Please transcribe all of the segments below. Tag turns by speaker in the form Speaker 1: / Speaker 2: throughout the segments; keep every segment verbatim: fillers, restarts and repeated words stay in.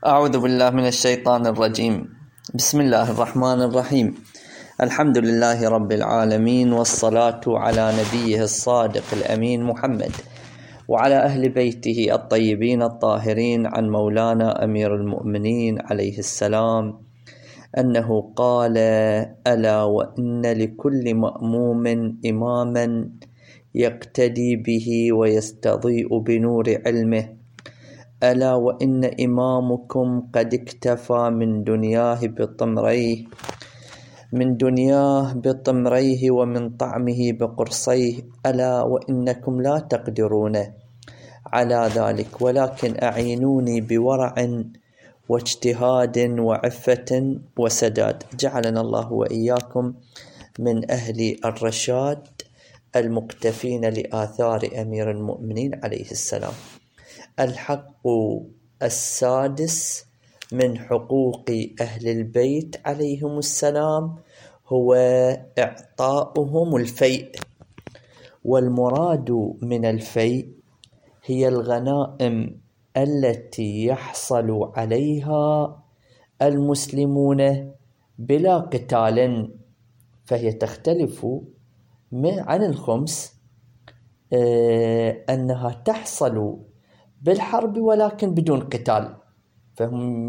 Speaker 1: أعوذ بالله من الشيطان الرجيم. بسم الله الرحمن الرحيم. الحمد لله رب العالمين، والصلاة على نبيه الصادق الأمين محمد وعلى أهل بيته الطيبين الطاهرين، عن مولانا أمير المؤمنين عليه السلام أنه قال: ألا وإن لكل مأموم إماما يقتدي به ويستضيء بنور علمه، ألا وإن إمامكم قد اكتفى من دنياه بطمريه من دنياه بطمريه ومن طعمه بقرصيه، ألا وإنكم لا تقدرون على ذلك، ولكن أعينوني بورع واجتهاد وعفة وسداد. جعلنا الله وإياكم من أهل الرشاد المقتفين لآثار أمير المؤمنين عليه السلام. الحق السادس من حقوق أهل البيت عليهم السلام هو إعطاؤهم الفيء، والمراد من الفيء هي الغنائم التي يحصل عليها المسلمون بلا قتال، فهي تختلف عن الخمس أنها تحصل بالحرب ولكن بدون قتال، فهم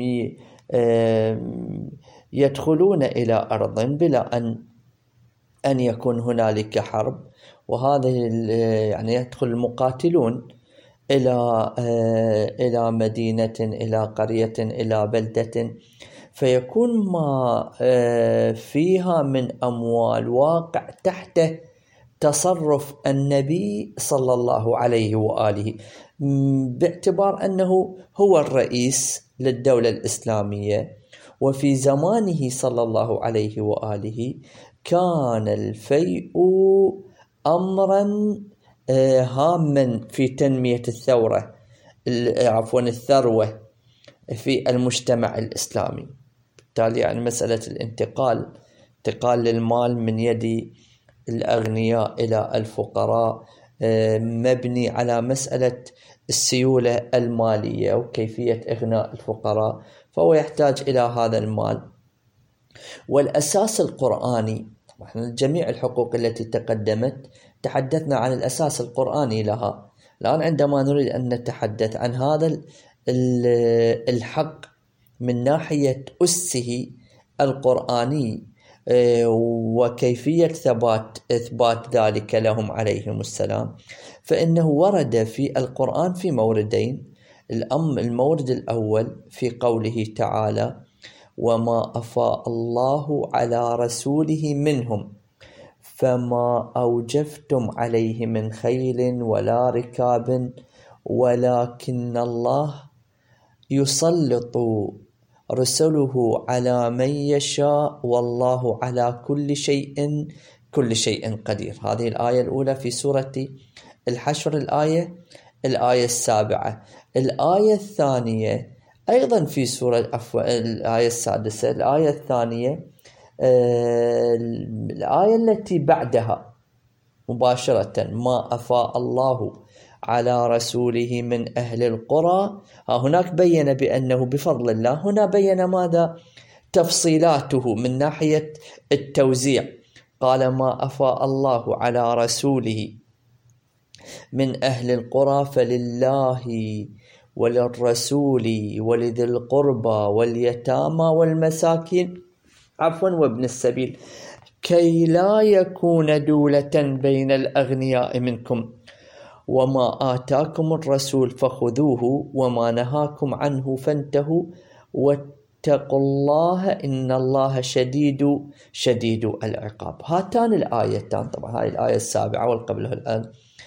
Speaker 1: يدخلون إلى أرض بلا أن أن يكون هنالك حرب، وهذا يعني يدخل المقاتلون إلى إلى مدينة، إلى قرية، إلى بلدة، فيكون ما فيها من أموال واقع تحت تصرف النبي صلى الله عليه وآله، باعتبار أنه هو الرئيس للدولة الإسلامية. وفي زمانه صلى الله عليه وآله كان الفيء أمرا هاما في تنمية الثورة عفوا الثروة في المجتمع الإسلامي. بالتالي يعني مسألة الانتقال انتقال للمال من يد الأغنياء إلى الفقراء مبني على مسألة السيولة المالية وكيفية إغناء الفقراء، فهو يحتاج إلى هذا المال. والأساس القرآني، جميع الحقوق التي تقدمت تحدثنا عن الأساس القرآني لها. الآن عندما نريد أن نتحدث عن هذا الحق من ناحية أسه القرآني وكيفية ثبات إثبات ذلك لهم عليهم السلام، فإنه ورد في القرآن في موردين. الأم المورد الأول في قوله تعالى: وما أفاء الله على رسوله منهم فما أوجفتم عليه من خيل ولا ركاب ولكن الله يسلط رسله على من يشاء والله على كل شيء كل شيء قدير. هذه الآية الأولى في سورة الحشر، الآية الآية السابعة. الآية الثانية أيضا في سورة عفوا الآية السادسة. الآية الثانية آه الآية التي بعدها مباشرة: ما أفاء الله على رسوله من أهل القرى. هناك بيّن بأنه بفضل الله، هنا بيّن ماذا؟ تفصيلاته من ناحية التوزيع. قال: ما أفاء الله على رسوله من أهل القرى فلله وللرسول ولذي القربى واليتامى والمساكين عفوا وابن السبيل كي لا يكون دولة بين الأغنياء منكم وما آتاكم الرسول فخذوه وما نهاكم عنه فانتهوا واتقوا الله إن الله شديد شديد العقاب. هاتان الآيتان، طبعا هاي الآية السابعة والقبلها الآن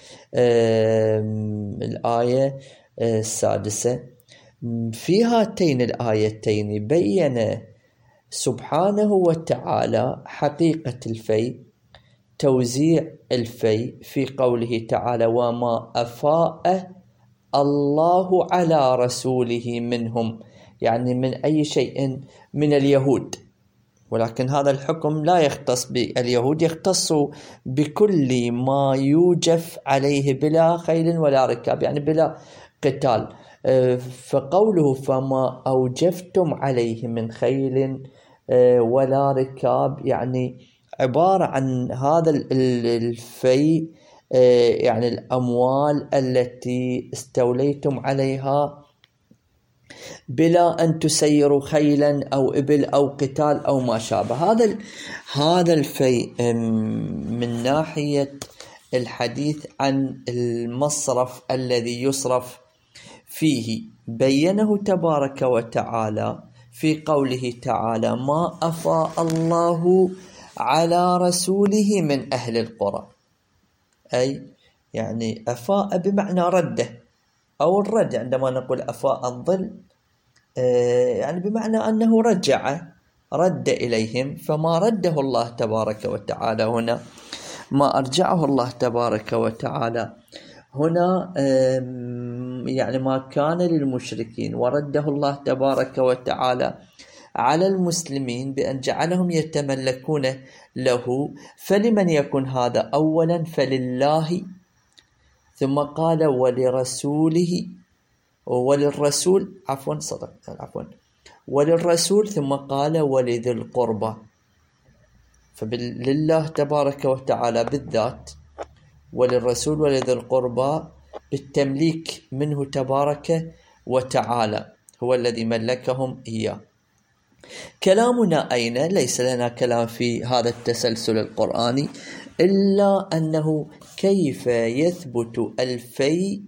Speaker 1: الآية السادسة، في هاتين الآيتين بيّن سبحانه وتعالى حقيقة الفيء، توزيع الفيء في قوله تعالى: وما أفاء الله على رسوله منهم، يعني من أي شيء من اليهود. ولكن هذا الحكم لا يختص باليهود، يختص بكل ما يوجف عليه بلا خيل ولا ركاب، يعني بلا قتال. فقوله فما أوجفتم عليه من خيل ولا ركاب يعني عبارة عن هذا الفيء، يعني الأموال التي استوليتم عليها بلا أن تسيروا خيلا أو إبل أو قتال أو ما شابه. هذا هذا الفيء من ناحية الحديث عن المصرف الذي يصرف فيه بينه تبارك وتعالى في قوله تعالى ما أفاء الله على رسوله من أهل القرى، أي يعني أفاء بمعنى رده أو الرد. عندما نقول أفاء الظل يعني بمعنى أنه رجع رد إليهم، فما رده الله تبارك وتعالى هنا، ما أرجعه الله تبارك وتعالى هنا يعني ما كان للمشركين ورده الله تبارك وتعالى على المسلمين بأن جعلهم يتملكون له. فلمن يكون هذا؟ أولا فلله، ثم قال ولرسوله وللرسول عفوا صدق عفوا وللرسول، ثم قال ولذي القربى. فلله تبارك وتعالى بالذات، وللرسول ولذي القربى بالتمليك منه تبارك وتعالى، هو الذي ملكهم إياه. كلامنا أين؟ ليس لنا كلام في هذا التسلسل القرآني إلا أنه كيف يثبت الفيء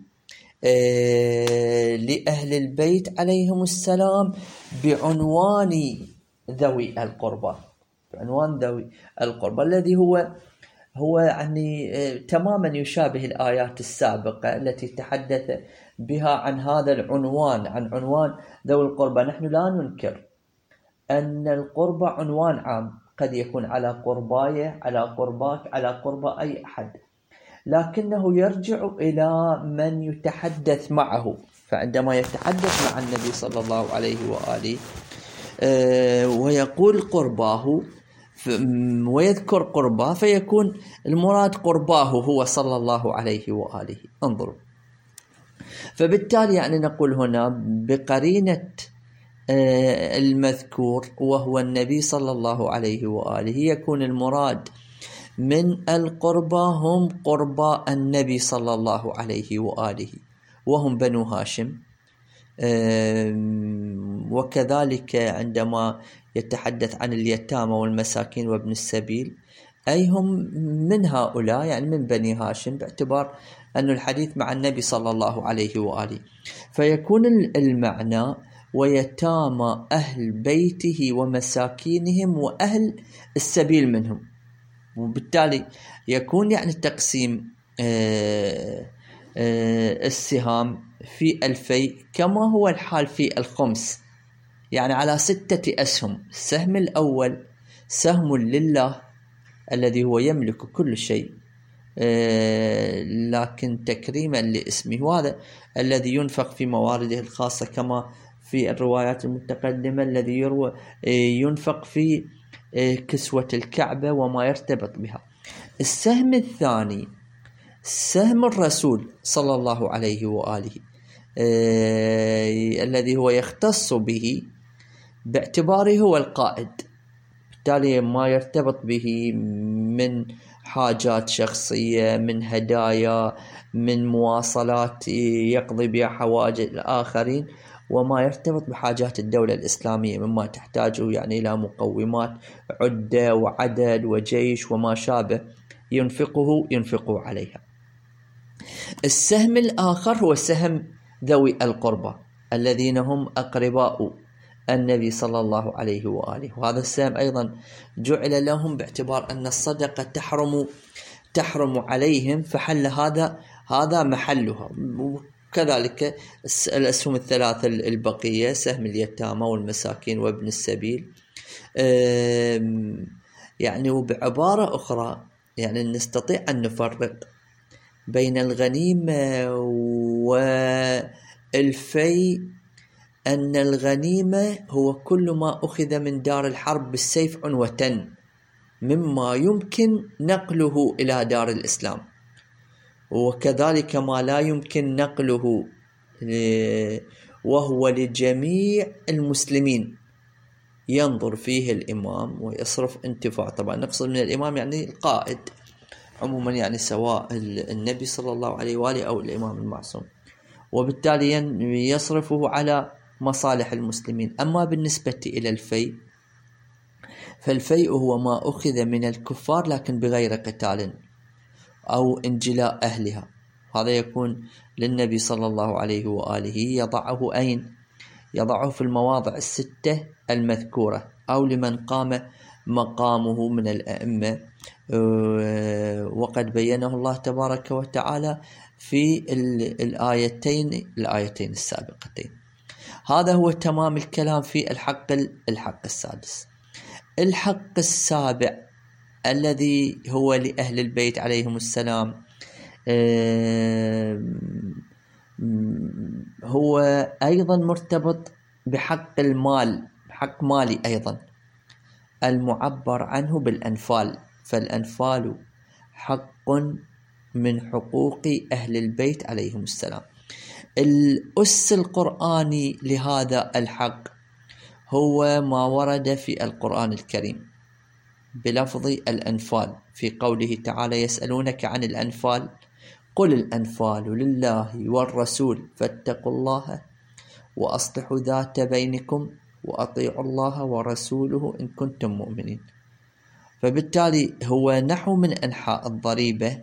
Speaker 1: لأهل البيت عليهم السلام بعنوان ذوي القربى، بعنوان ذوي القربى الذي هو هو يعني تماما يشابه الآيات السابقة التي تحدث بها عن هذا العنوان، عن عنوان ذوي القربى. نحن لا ننكر أن القربى عنوان عام، قد يكون على قرباي، على قرباك، على قربى أي أحد، لكنه يرجع إلى من يتحدث معه. فعندما يتحدث مع النبي صلى الله عليه وآله ويقول قرباه ويذكر قرباه، فيكون المراد قرباه هو صلى الله عليه وآله. انظروا، فبالتالي يعني نقول هنا بقرينة المذكور وهو النبي صلى الله عليه وآله يكون المراد من القربى هم قربى النبي صلى الله عليه وآله، وهم بنو هاشم. وكذلك عندما يتحدث عن اليتامى والمساكين وابن السبيل أي هم من هؤلاء، يعني من بني هاشم، باعتبار أن الحديث مع النبي صلى الله عليه وآله. فيكون المعنى ويتامى أهل بيته ومساكينهم وأهل السبيل منهم. وبالتالي يكون يعني تقسيم السهام في الفيء كما هو الحال في الخمس، يعني على ستة أسهم. السهم الأول سهم لله الذي هو يملك كل شيء لكن تكريما لاسمه، وهذا الذي ينفق في موارده الخاصة كما في الروايات المتقدمة، الذي يروى ينفق في كسوة الكعبة وما يرتبط بها. السهم الثاني سهم الرسول صلى الله عليه وآله الذي هو يختص به باعتباره هو القائد، بالتالي ما يرتبط به من حاجات شخصية، من هدايا، من مواصلات يقضي بها حوائج الآخرين، وما يرتبط بحاجات الدولة الإسلامية مما تحتاجه يعني إلى مقومات عدة وعدد وجيش وما شابه، ينفقه ينفقه عليها. السهم الآخر هو سهم ذوي القربى الذين هم أقرباء النبي صلى الله عليه وآله، وهذا السهم أيضا جعل لهم باعتبار أن الصدقة تحرم تحرم عليهم، فحل هذا هذا محلها. وكذلك الأسهم الثلاثة البقية سهم اليتامى والمساكين وابن السبيل. يعني وبعبارة أخرى يعني نستطيع أن نفرق بين الغنيمة والفيء، أن الغنيمة هو كل ما أخذ من دار الحرب بالسيف عنوة مما يمكن نقله إلى دار الإسلام، وكذلك ما لا يمكن نقله وهو لجميع المسلمين ينظر فيه الإمام ويصرف انتفاع. طبعا نقصد من الإمام يعني القائد عموما، يعني سواء النبي صلى الله عليه وآله أو الإمام المعصوم، وبالتالي يصرفه على مصالح المسلمين. أما بالنسبة إلى الفيء، فالفيء هو ما أخذ من الكفار لكن بغير قتال أو انجلاء أهلها، هذا يكون للنبي صلى الله عليه وآله، يضعه أين؟ يضعه في المواضع الستة المذكورة، أو لمن قام مقامه من الأئمة، وقد بينه الله تبارك وتعالى في الآيتين الآيتين السابقتين. هذا هو تمام الكلام في الحق الحق السادس. الحق السابع الذي هو لأهل البيت عليهم السلام هو أيضا مرتبط بحق المال، حق مالي أيضا، المعبر عنه بالأنفال. فالأنفال حق من حقوق أهل البيت عليهم السلام. الأس القرآني لهذا الحق هو ما ورد في القرآن الكريم بلفظ الأنفال، في قوله تعالى: يسألونك عن الأنفال قل الأنفال لله والرسول فاتقوا الله وأصلحوا ذات بينكم وأطيعوا الله ورسوله إن كنتم مؤمنين. فبالتالي هو نحو من أنحاء الضريبة،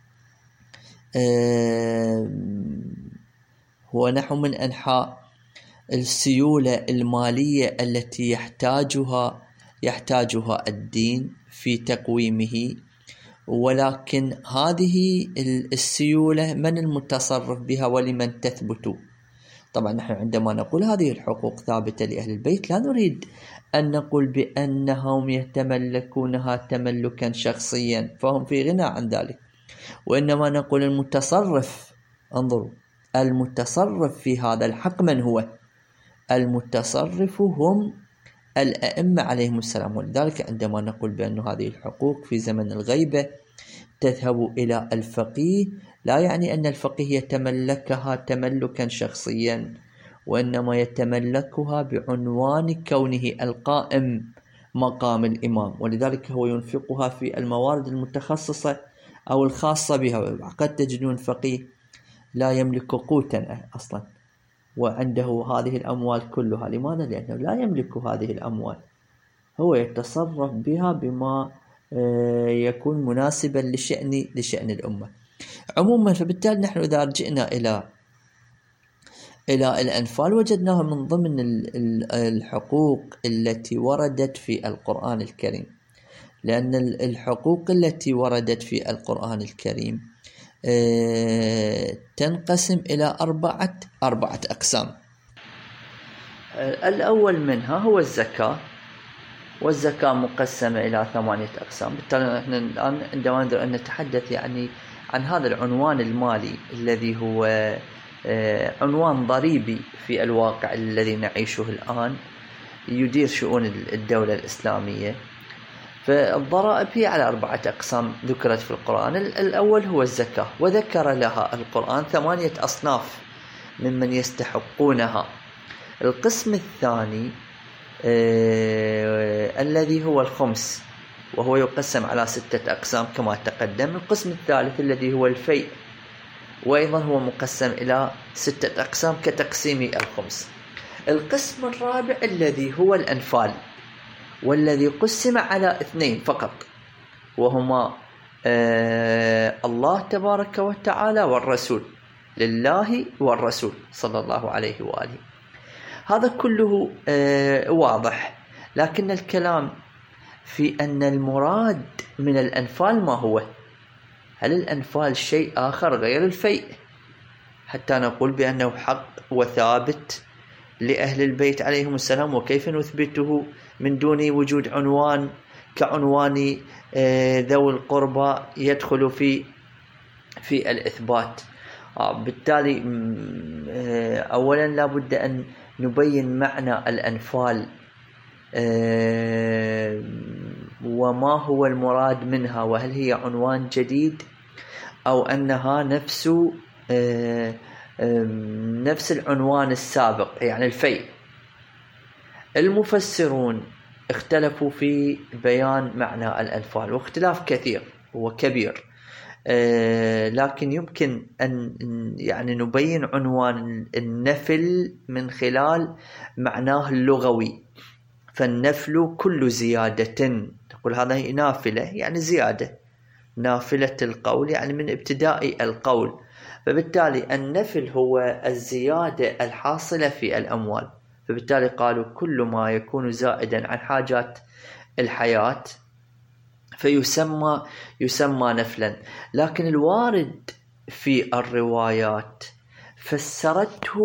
Speaker 1: هو نحو من أنحاء السيولة المالية التي يحتاجها يحتاجها الدين في تقويمه. ولكن هذه السيولة من المتصرف بها ولمن تثبت؟ طبعا نحن عندما نقول هذه الحقوق ثابتة لأهل البيت لا نريد أن نقول بأنهم يتملكونها تملكا شخصيا، فهم في غنى عن ذلك، وإنما نقول المتصرف. انظروا، المتصرف في هذا الحق من هو؟ المتصرف هم الأئمة عليهم السلام. ولذلك عندما نقول بأن هذه الحقوق في زمن الغيبة تذهب إلى الفقيه، لا يعني أن الفقيه يتملكها تملكا شخصيا، وإنما يتملكها بعنوان كونه القائم مقام الإمام، ولذلك هو ينفقها في الموارد المتخصصة أو الخاصة بها. قد تجدون فقيه لا يملك قوتا أصلا وعنده هذه الأموال كلها. لماذا؟ لأنه لا يملك هذه الأموال، هو يتصرف بها بما يكون مناسبا لشأن لشأن الأمة عموما. فبالتالي نحن إذا رجعنا إلى إلى الأنفال وجدناها من ضمن الحقوق التي وردت في القرآن الكريم، لأن الحقوق التي وردت في القرآن الكريم تنقسم إلى أربعة أربعة أقسام. الأول منها هو الزكاة، والزكاة مقسمة إلى ثمانية أقسام. بالتالي نحن الآن عندما نقدر أن نتحدث يعني عن هذا العنوان المالي الذي هو عنوان ضريبي في الواقع الذي نعيشه الآن، يدير شؤون الدولة الإسلامية. فالضرائب هي على أربعة أقسام ذكرت في القرآن. الأول هو الزكاة، وذكر لها القرآن ثمانية أصناف ممن يستحقونها. القسم الثاني آه الذي هو الخمس، وهو يقسم على ستة أقسام كما تقدم. القسم الثالث الذي هو الفيء، وأيضا هو مقسم إلى ستة أقسام كتقسيم الخمس. القسم الرابع الذي هو الأنفال، والذي قسم على اثنين فقط، وهما آه الله تبارك وتعالى والرسول، لله والرسول صلى الله عليه وآله. هذا كله آه واضح، لكن الكلام في أن المراد من الأنفال ما هو؟ هل الأنفال شيء آخر غير الفيء حتى نقول بأنه حق وثابت لأهل البيت عليهم السلام؟ وكيف نثبته من دون وجود عنوان كعنوان ذوي القربى يدخل في في الإثبات؟ بالتالي أولا لا بد أن نبين معنى الأنفال وما هو المراد منها، وهل هي عنوان جديد أو أنها نفس نفس العنوان السابق يعني الفيء. المفسرون اختلفوا في بيان معنى الأنفال، واختلاف كثير وكبير، لكن يمكن أن يعني نبين عنوان النفل من خلال معناه اللغوي. فالنفل كل زيادة، تقول هذا نافلة يعني زيادة، نافلة القول يعني من ابتداء القول، فبالتالي النفل هو الزيادة الحاصلة في الأموال، فبالتالي قالوا كل ما يكون زائدا عن حاجات الحياة فيسمى يسمى نفلا. لكن الوارد في الروايات فسرته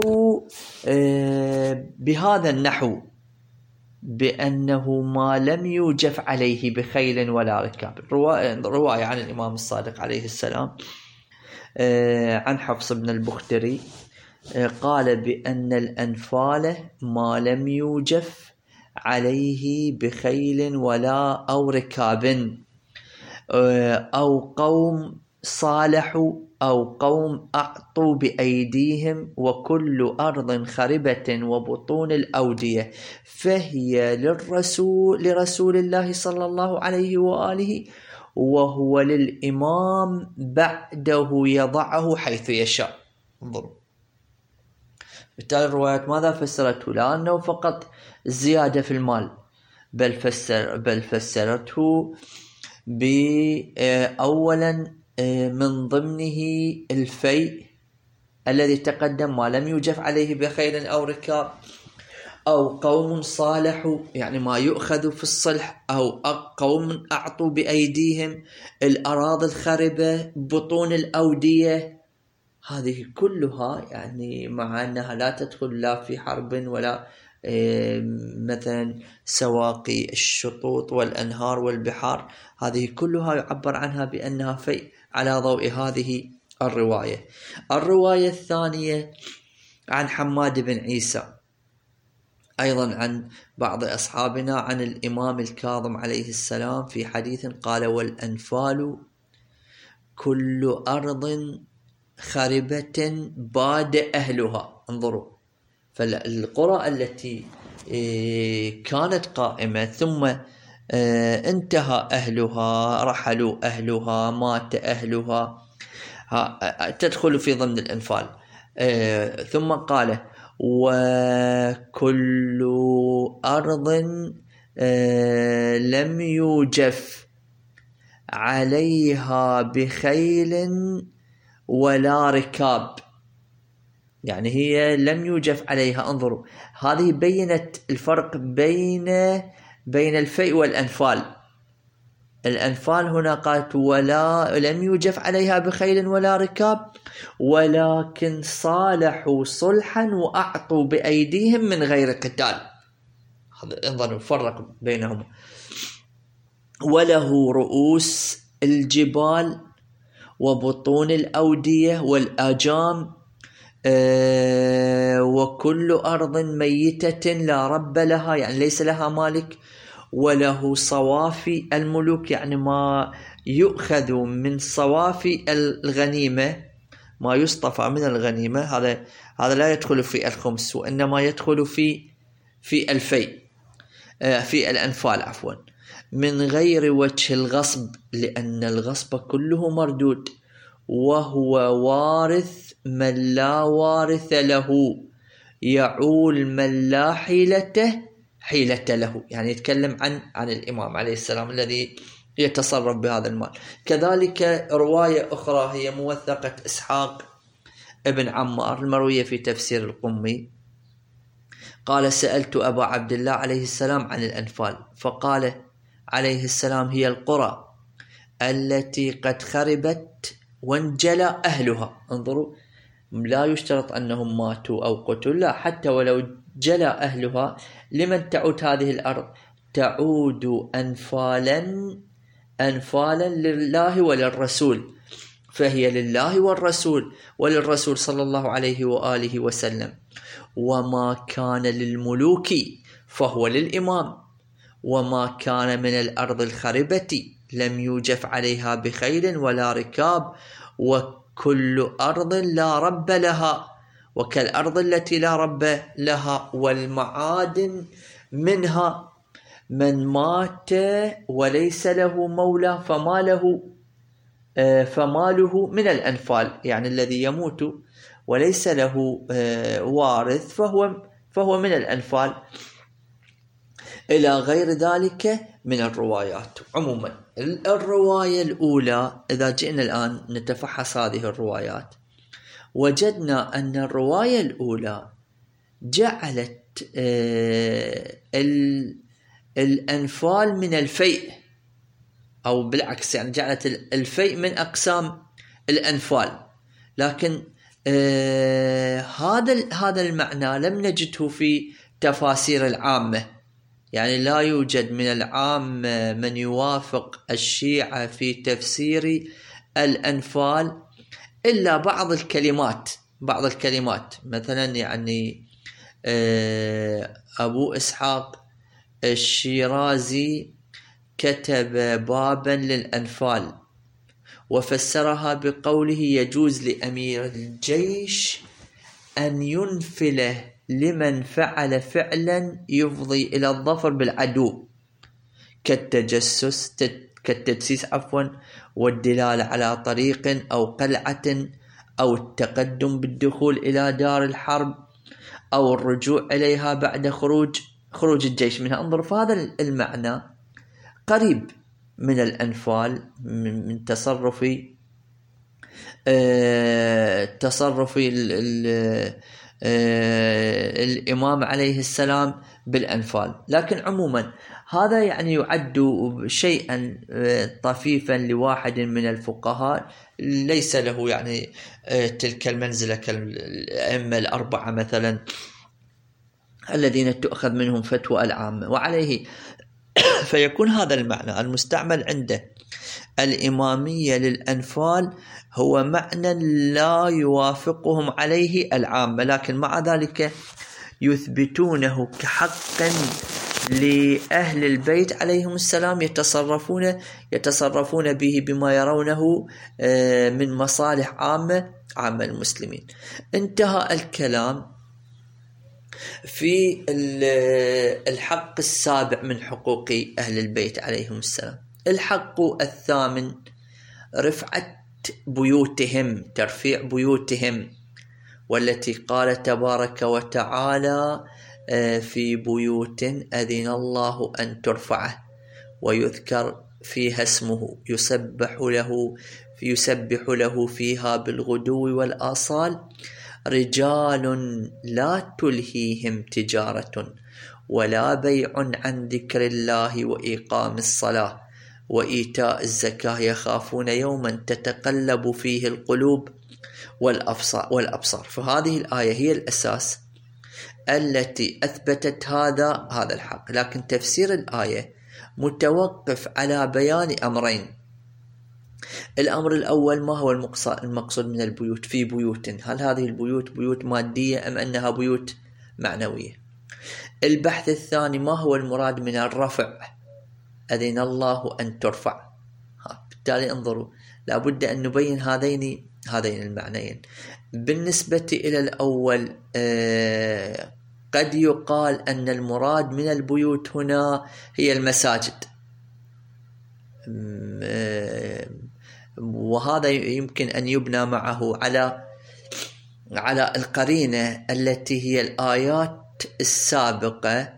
Speaker 1: بهذا النحو، بأنه ما لم يوجف عليه بخيل ولا ركاب. رواية عن الإمام الصادق عليه السلام عن حفص بن البختري قال بأن الأنفال ما لم يوجف عليه بخيل ولا أو ركاب، أو قوم صالحوا أو قوم أعطوا بأيديهم، وكل أرض خربة وبطون الأودية فهي للرسول لرسول الله صلى الله عليه وآله، وهو للإمام بعده يضعه حيث يشاء. انظروا، بالتالي الروايات ماذا فسرته؟ لا أنه فقط الزيادة في المال، بل فسر بل فسرته بأولا من ضمنه الفيء الذي تقدم ما لم يوجف عليه بخيل أو ركاب، أو قوم صالحوا يعني ما يؤخذ في الصلح، أو قوم أعطوا بأيديهم الأراضي الخربة بطون الأودية. هذه كلها يعني مع أنها لا تدخل لا في حرب ولا مثلا سواقي الشطوط والأنهار والبحار، هذه كلها يعبر عنها بأنها فيء على ضوء هذه الرواية. الرواية الثانية عن حماد بن عيسى أيضا عن بعض أصحابنا عن الإمام الكاظم عليه السلام في حديث قال: والأنفال كل أرض خربة باد أهلها. انظروا، فالقرى التي كانت قائمة ثم انتهى أهلها، رحلوا أهلها، مات أهلها، تدخل في ضمن الأنفال. ثم قال: وكل أرض لم يوجف عليها بخيل ولا ركاب، يعني هي لم يوجف عليها. انظروا، هذه بينت الفرق بين بين الفيء والأنفال. الأنفال هنا قالت ولا لم يوجف عليها بخيل ولا ركاب، ولكن صالحوا صلحا وأعطوا بأيديهم من غير قتال. انظروا فرق بينهم. وله رؤوس الجبال وبطون الأودية والآجام، أه وكل أرض ميتة لا رب لها، يعني ليس لها مالك. وله صوافي الملوك، يعني ما يؤخذ من صوافي الغنيمة، ما يصطفى من الغنيمة، هذا هذا لا يدخل في الخمس، وإنما يدخل في في الفيء، أه في الأنفال عفوا، من غير وجه الغصب، لأن الغصب كله مردود، وهو وارث من لا وارث له، يعول من لا حيلته حيلة له. يعني يتكلم عن عن الإمام عليه السلام الذي يتصرف بهذا المال. كذلك رواية أخرى هي موثقة إسحاق ابن عمار المروية في تفسير القمي، قال: سألت أبا عبد الله عليه السلام عن الأنفال، فقال عليه السلام: هي القرى التي قد خربت وانجلى أهلها. انظروا، لا يشترط أنهم ماتوا أو قتلوا، لا، حتى ولو جلى أهلها، لمن تعود هذه الأرض؟ تعود أنفالا أنفالا لله وللرسول، فهي لله والرسول وللرسول صلى الله عليه وآله وسلم. وما كان للملوك فهو للإمام، وما كان من الأرض الخربة لم يوجف عليها بخيل ولا ركاب، وكل أرض لا رب لها وكالأرض التي لا رب لها، والمعادن منها. من مات وليس له مولى فما له فماله من الأنفال، يعني الذي يموت وليس له وارث فهو فهو من الأنفال، إلى غير ذلك من الروايات. عموما الرواية الأولى، إذا جئنا الآن نتفحص هذه الروايات، وجدنا أن الرواية الأولى جعلت الأنفال من الفيء، أو بالعكس يعني جعلت الفيء من أقسام الأنفال، لكن آه هذا هذا المعنى لم نجده في تفاسير العامة، يعني لا يوجد من العامة من يوافق الشيعة في تفسير الأنفال إلا بعض الكلمات بعض الكلمات مثلا يعني آه أبو إسحاق الشيرازي كتب بابا للأنفال وفسرها بقوله: يجوز لأمير الجيش أن ينفله لمن فعل فعلا يفضي إلى الظفر بالعدو، كالتجسس كالتدسيس عفوا والدلالة على طريق أو قلعة، أو التقدم بالدخول إلى دار الحرب، أو الرجوع إليها بعد خروج خروج الجيش منها. انظر، فهذا المعنى قريب من الأنفال، من, من تصرف آه تصرف ال ال آه الإمام عليه السلام بالأنفال. لكن عموما هذا يعني يعد شيئا آه طفيفا لواحد من الفقهاء ليس له يعني آه تلك المنزلة كالأئمة الأربعة مثلا الذين تؤخذ منهم فتوى العامة، وعليه فيكون هذا المعنى المستعمل عنده الإمامية للأنفال هو معنى لا يوافقهم عليه العامة، لكن مع ذلك يثبتونه كحق لأهل البيت عليهم السلام، يتصرفون يتصرفون به بما يرونه من مصالح عامة عامة المسلمين. انتهى الكلام في الحق السابع من حقوق أهل البيت عليهم السلام. الحق الثامن رفعة بيوتهم، ترفيع بيوتهم، والتي قال تبارك وتعالى: في بيوت أذن الله أن ترفعه ويذكر فيها اسمه يسبح له يسبح له فيها بالغدو والآصال رجال لا تلهيهم تجارة ولا بيع عن ذكر الله وإقام الصلاة وإيتاء الزكاة يخافون يوما تتقلب فيه القلوب والأبصار. فهذه الآية هي الأساس التي أثبتت هذا هذا الحق، لكن تفسير الآية متوقف على بيان أمرين. الأمر الأول: ما هو المقصود من البيوت؟ في بيوت، هل هذه البيوت بيوت مادية أم أنها بيوت معنوية؟ البحث الثاني: ما هو المراد من الرفع؟ أذن الله أن ترفع. بالتالي انظروا، لابد أن نبين هذين هذين المعنيين. بالنسبة إلى الأول آه قد يقال أن المراد من البيوت هنا هي المساجد، آه وهذا يمكن أن يبنى معه على على القرينة التي هي الآيات السابقة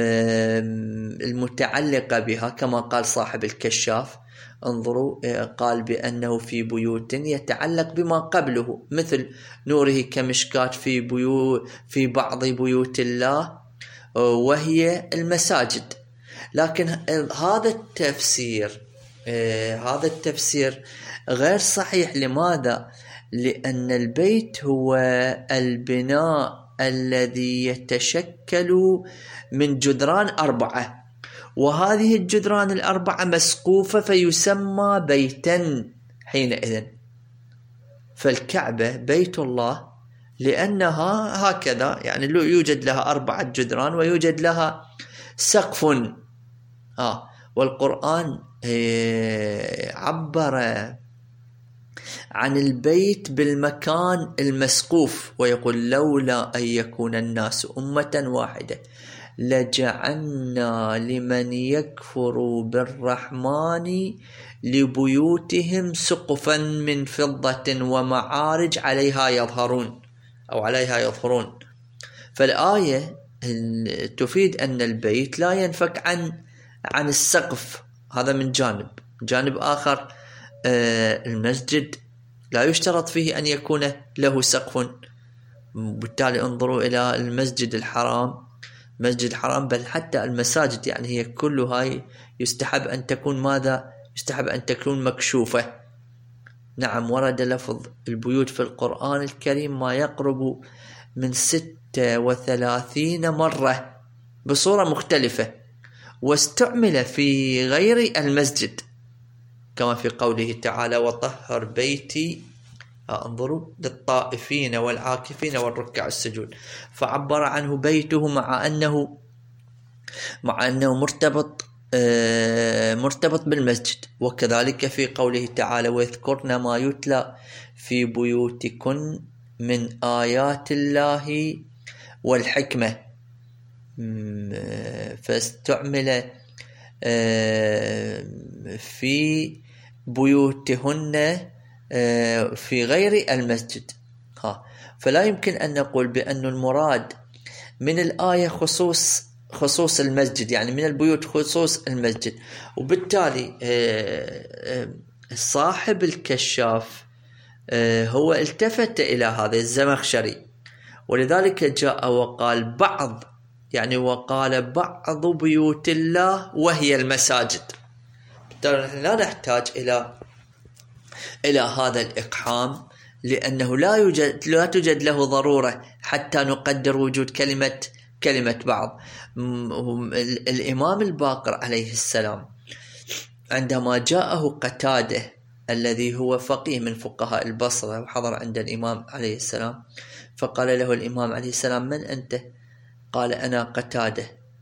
Speaker 1: المتعلقة بها، كما قال صاحب الكشاف. انظروا، قال بأنه في بيوت يتعلق بما قبله، مثل نوره كمشكات في بيوت في بعض بيوت الله، وهي المساجد. لكن هذا التفسير هذا التفسير غير صحيح. لماذا؟ لأن البيت هو البناء الذي يتشكل من جدران أربعة، وهذه الجدران الأربعة مسقوفة فيسمى بيتا حينئذ. فالكعبة بيت الله لأنها هكذا، يعني يوجد لها أربعة جدران ويوجد لها سقف. آه والقرآن عبر عن البيت بالمكان المسقوف، ويقول لولا أن يكون الناس أمة واحدة لجعلنا لمن يكفر بالرحمن لبيوتهم سقفا من فضة ومعارج عليها يظهرون أو عليها يظهرون. فالآية تفيد أن البيت لا ينفك عن عن السقف، هذا من جانب. جانب آخر المسجد لا يشترط فيه أن يكون له سقف، بالتالي انظروا إلى المسجد الحرام، مسجد الحرام بل حتى المساجد يعني هي كلها يستحب أن تكون ماذا؟ يستحب أن تكون مكشوفة. نعم ورد لفظ البيوت في القرآن الكريم ما يقرب من ستة وثلاثين مرة بصورة مختلفة، واستعمل في غير المسجد كما في قوله تعالى وطهر بيتي انظروا للطائفين والعاكفين والركع السجود، فعبر عنه بيته مع أنه مع أنه مرتبط مرتبط بالمسجد. وكذلك في قوله تعالى ويذكرن ما يتلى في بيوتكن من آيات الله والحكمة، فاستعمل في بيوتهن في غير المسجد. ها فلا يمكن أن نقول بأن المراد من الآية خصوص خصوص المسجد، يعني من البيوت خصوص المسجد. وبالتالي صاحب الكشاف هو التفت إلى هذا الزمخشري، ولذلك جاء وقال بعض، يعني وقال بعض بيوت الله وهي المساجد. بالتالي لا نحتاج إلى إلى هذا الإقحام، لأنه لا يوجد لا توجد له ضرورة حتى نقدر وجود كلمة كلمة بعض. الإمام الباقر عليه السلام عندما جاءه قتادة الذي هو فقيه من فقهاء البصرة وحضر عند الإمام عليه السلام، فقال له الإمام عليه السلام من أنت؟ قال أنا قتادة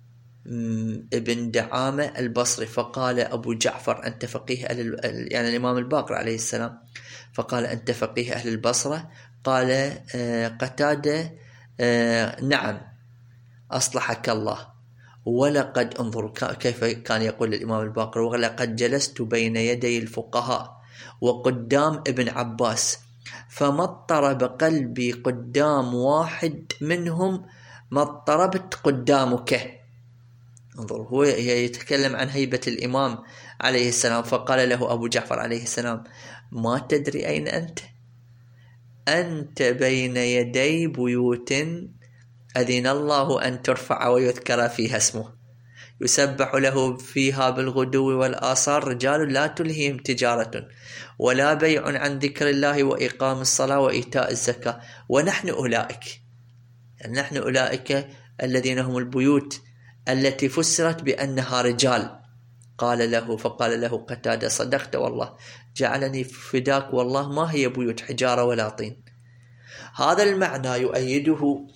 Speaker 1: ابن دعامة البصري. فقال أبو جعفر أنت فقيه أهل، يعني الإمام الباقر عليه السلام، فقال أنت فقيه أهل البصرة؟ قال قتادة نعم أصلحك الله. ولقد انظروا كيف كان يقول الإمام الباقر ولقد جلست بين يدي الفقهاء وقدام ابن عباس فما اضطرب قلبي قدام واحد منهم ما اضطربت قدامك. انظروا هو يتكلم عن هيبة الإمام عليه السلام. فقال له أبو جعفر عليه السلام ما تدري أين أنت؟ أنت بين يدي بيوت أذن الله أن ترفع ويذكر فيها اسمه يسبح له فيها بالغدو والآصال رجال لا تلهيهم تجارة ولا بيع عن ذكر الله وإقام الصلاة وإيتاء الزكاة ونحن أولئك، يعني نحن أولئك الذين هم البيوت التي فسرت بأنها رجال. قال له فقال له قتادة صدقت والله جعلني فداك والله ما هي بيوت حجارة ولا طين. هذا المعنى يؤيده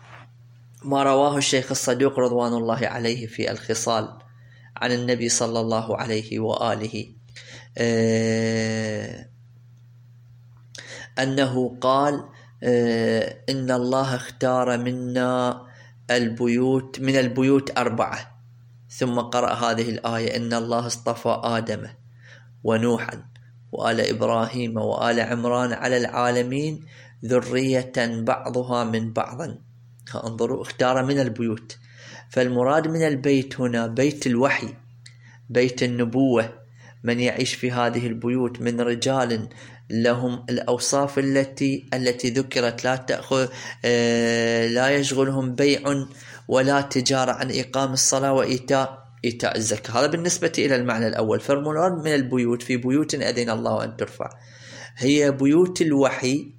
Speaker 1: ما رواه الشيخ الصدوق رضوان الله عليه في الخصال عن النبي صلى الله عليه وآله آه أنه قال آه إن الله اختار منا البيوت من البيوت أربعة، ثم قرأ هذه الآية إن الله اصطفى آدم ونوحا وآل إبراهيم وآل عمران على العالمين ذرية بعضها من بعض. انظروا اختار من البيوت، فالمراد من البيت هنا بيت الوحي، بيت النبوة، من يعيش في هذه البيوت من رجال لهم الأوصاف التي التي ذكرت، لا تأخذ آه لا يشغلهم بيع ولا تجارة عن إقام الصلاة وإيتاء إيتاء الزكاة. هذا بالنسبة إلى المعنى الأول. فالمراد من البيوت في بيوت أذن الله أن ترفع هي بيوت الوحي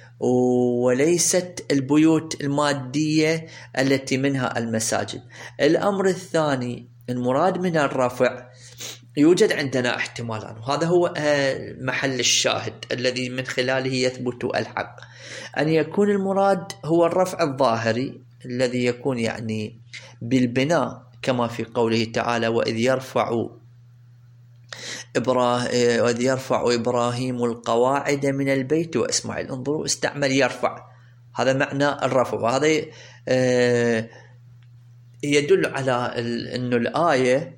Speaker 1: وليست البيوت المادية التي منها المساجد. الأمر الثاني المراد من الرفع يوجد عندنا احتمالان، وهذا هو محل الشاهد الذي من خلاله يثبت الحق، أن يكون المراد هو الرفع الظاهري الذي يكون يعني بالبناء كما في قوله تعالى وإذ يرفع إبراهيم وإذ يرفع إبراهيم القواعد من البيت وإسماعيل. انظروا استعمل يرفع، هذا معنى الرفع، وهذا يدل على أن الآية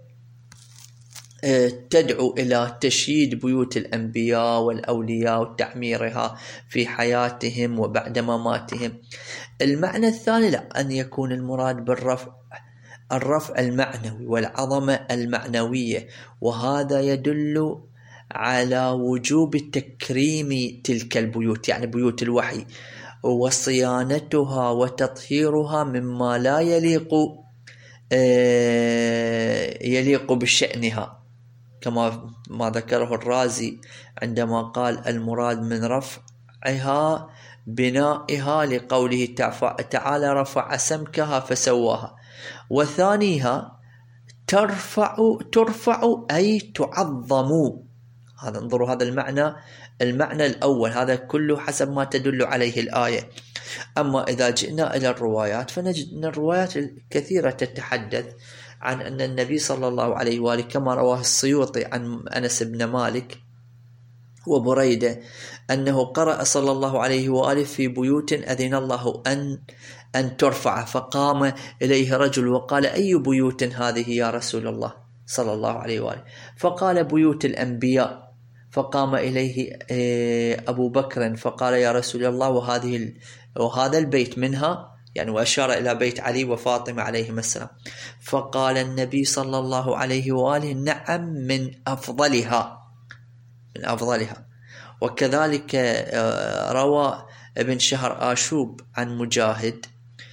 Speaker 1: تدعو إلى تشييد بيوت الأنبياء والأولياء وتعميرها في حياتهم وبعد مماتهم. المعنى الثاني لا، أن يكون المراد بالرفع الرفع المعنوي والعظمة المعنوية، وهذا يدل على وجوب تكريم تلك البيوت، يعني بيوت الوحي، وصيانتها وتطهيرها مما لا يليق يليق بشأنها، كما ما ذكره الرازي عندما قال المراد من رفعها بنائها لقوله تعالى رفع سمكها فسواها. وثانيها ترفع ترفع أي تعظم. هذا انظروا هذا المعنى المعنى الأول، هذا كله حسب ما تدل عليه الآية. أما إذا جئنا إلى الروايات فنجد أن الروايات الكثيرة تتحدث عن أن النبي صلى الله عليه وآله كما رواه السيوطي عن أنس بن مالك وبريدة أنه قرأ صلى الله عليه وآله في بيوت أذن الله أن أن ترفع، فقام إليه رجل وقال أي بيوت هذه يا رسول الله صلى الله عليه وآله؟ فقال بيوت الأنبياء. فقام إليه أبو بكر فقال يا رسول الله وهذه وهذا البيت منها، يعني وأشار إلى بيت علي وفاطمة عليهما السلام. فقال النبي صلى الله عليه وآله نعم من أفضلها من أفضلها. وكذلك روى ابن شهر آشوب عن مجاهد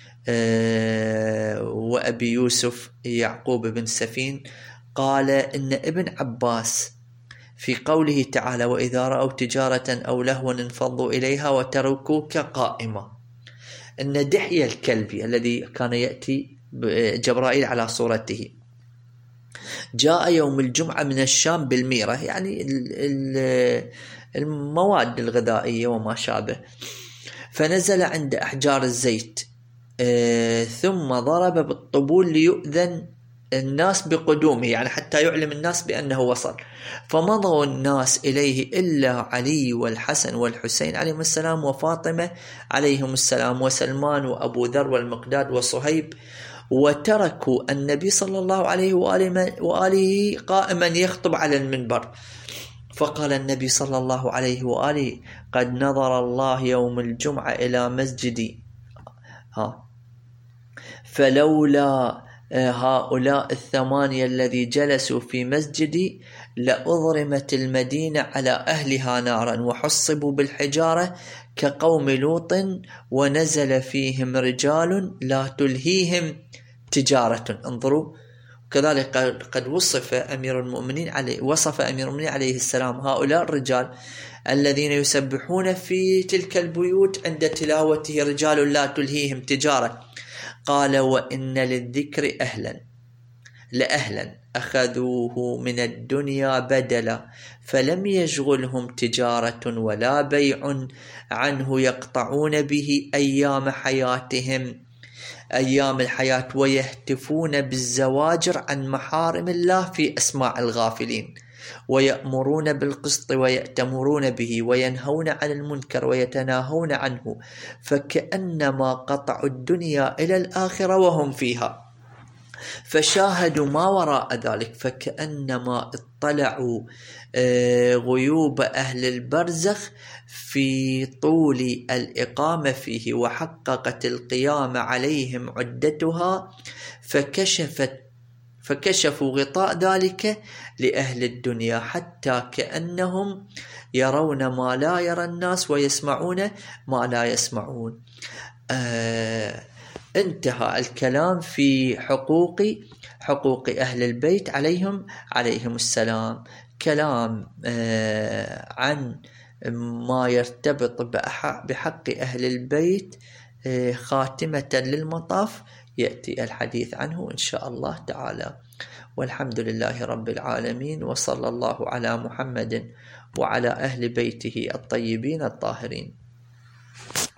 Speaker 1: وأبي يوسف يعقوب بن سفين قال إن ابن عباس في قوله تعالى وإذا رأوا تجارة أو لهوا انفضوا إليها وتركوك قائمة، إن دحية الكلبي الذي كان يأتي جبرائيل على صورته جاء يوم الجمعة من الشام بالميرة، يعني المواد الغذائية وما شابه، فنزل عند أحجار الزيت ثم ضرب بالطبول ليؤذن الناس بقدومه، يعني حتى يعلم الناس بأنه وصل. فمضوا الناس إليه إلا علي والحسن والحسين عليهم السلام وفاطمة عليهم السلام وسلمان وأبو ذر والمقداد وصهيب، وتركوا النبي صلى الله عليه وآله قائما يخطب على المنبر. فقال النبي صلى الله عليه وآله قد نظر الله يوم الجمعة إلى مسجدي ها فلولا هؤلاء الثمانية الذي جلسوا في مسجدي لأضرمت المدينة على أهلها نارا وحصبوا بالحجارة كقوم لوط ونزل فيهم رجال لا تلهيهم تجارة. انظروا كذلك قد وصف أمير المؤمنين عليه وصف أمير المؤمنين عليه السلام هؤلاء الرجال الذين يسبحون في تلك البيوت عند تلاوته رجال لا تلهيهم تجارة. قال وإن للذكر أهلا لأهلا أخذوه من الدنيا بدلا فلم يشغلهم تجارة ولا بيع عنه يقطعون به أيام حياتهم أيام الحياة ويهتفون بالزواجر عن محارم الله في أسماع الغافلين ويأمرون بالقسط ويأتمرون به وينهون عن المنكر ويتناهون عنه فكأنما قطعوا الدنيا إلى الآخرة وهم فيها فشاهدوا ما وراء ذلك فكأنما اطلعوا غيوب أهل البرزخ في طول الإقامة فيه وحققت القيام عليهم عدتها فكشفت فكشفوا غطاء ذلك لأهل الدنيا حتى كأنهم يرون ما لا يرى الناس ويسمعون ما لا يسمعون. آه انتهى الكلام في حقوق حقوق أهل البيت عليهم عليهم السلام. كلام آه عن ما يرتبط بحق أهل البيت آه خاتمة للمطاف يأتي الحديث عنه إن شاء الله تعالى. والحمد لله رب العالمين، وصلى الله على محمد وعلى أهل بيته الطيبين الطاهرين.